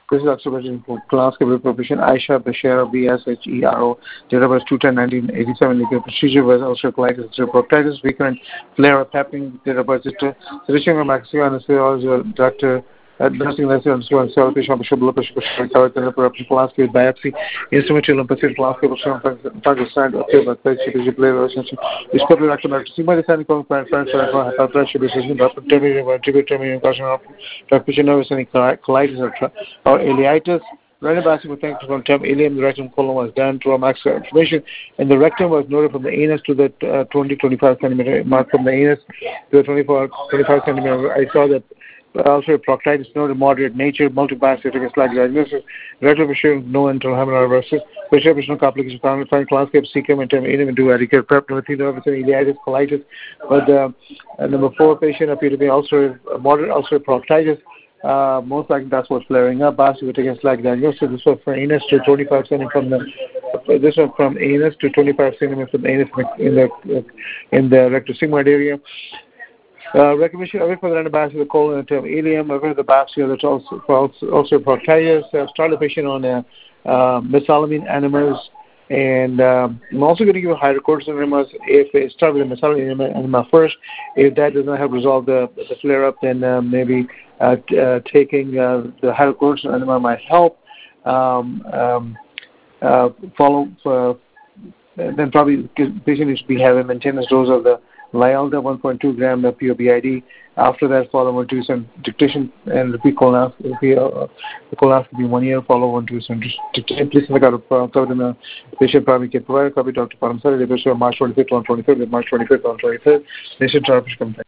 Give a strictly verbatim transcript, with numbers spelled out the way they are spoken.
This is observation for class profession Aisha Bashir B S H E R O, date of birth two ten nineteen eighty-seven. The procedure was ulcerative colitis, proctitis, recurrent flare up happening, date of birth Solution Maxima anesthesiologist Doctor nursing lesson and so on, cell patient, blood pressure, recovered therapy, class with biopsy, instrumental lymphocyte class, target sign, okay, but play chip, play relationship, is probably like to sigma design, parent, parents, hypertension, decision, tributary, caution, nervous, any colitis or ileitis. Random biopsy with from term ileum, the rectum colon was done to a max inflammation, and the rectum was noted from the anus to the uh, twenty to twenty-five centimeter mark from the anus to the twenty-four to twenty-five centimeter. I saw that also proctitis, no moderate nature, multiple biopsy, like diagnosis, rectal pressure, no internal hemorrhage, pressure, no complication, found find class cap, secum, and term ileum, and do adequate prep, no ileitis, colitis. But uh, uh, number four patient appeared to be also moderate ulcerative proctitis. Uh, most likely that's what's flaring up. Biopsy would take a slight diagnosis. This was from anus to twenty-five centimeters from the. This one from anus to twenty-five centimeters from the anus in the in the rectosigmoid area. Uh, recommendation away for the random biopsy of the colon and term ileum. Away the biopsy that's also for also proctitis. Uh, start the patient on uh, uh, mesalamine enemas. And um, I'm also going to give a hydrocortisone enemas. If it start with a mesalamine enema first, if that does not help resolve the, the flare up, then uh, maybe uh, t- uh, taking uh, the hydrocortisone enema might help. Um, um, uh, follow uh, then probably the patient needs to be having maintenance dose of the Lialda one point two gram of P O B I D. After that, follow on to some dictation and repeat colonoscopy. Uh, the colonoscopy one year, follow on to some dictation. Please look at the covered in the patient primary care provider. Copy Doctor Paramsari, March twenty-fifth on twenty-fifth, March twenty-fifth on twenty-fifth. Patient